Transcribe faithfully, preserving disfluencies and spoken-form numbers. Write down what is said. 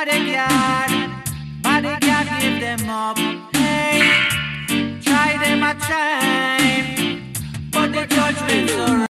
bodyguard, bodyguard give them up. Hey, try them a try, but the judgment's alright.